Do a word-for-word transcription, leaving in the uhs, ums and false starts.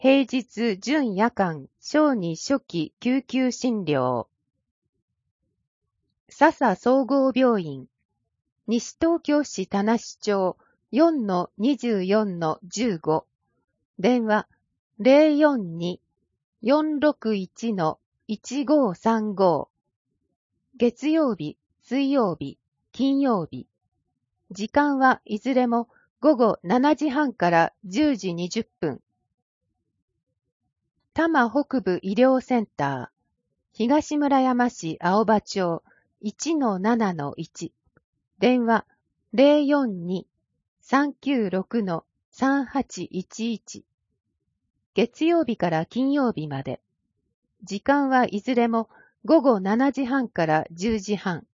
平日準夜間小児初期救急診療。笹総合病院。西東京市田無町 よんのにじゅうよんのじゅうご。電話 ゼロよんに よんろくいち いちごさんご。月曜日、水曜日、金曜日。時間はいずれも午後しちじはんからじゅうじにじゅっぷん。多摩北部医療センター。東村山市青葉町 いちのななのいち。電話 ゼロよんに さんきゅうろく さんはちいちいち。月曜日から金曜日まで。時間はいずれも午後しちじはんからじゅうじはん。